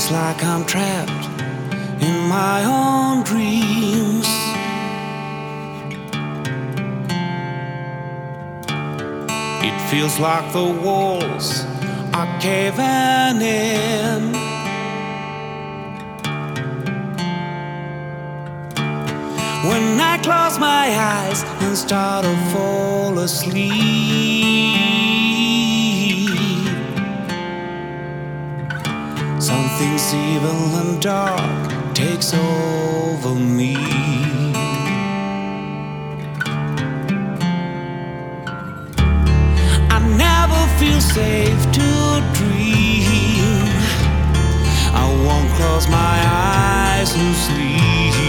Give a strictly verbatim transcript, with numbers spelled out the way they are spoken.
Feels like I'm trapped in my own dreams. It feels like the walls are caving in. When I close my eyes and start to fall asleep, something's evil and dark takes over me.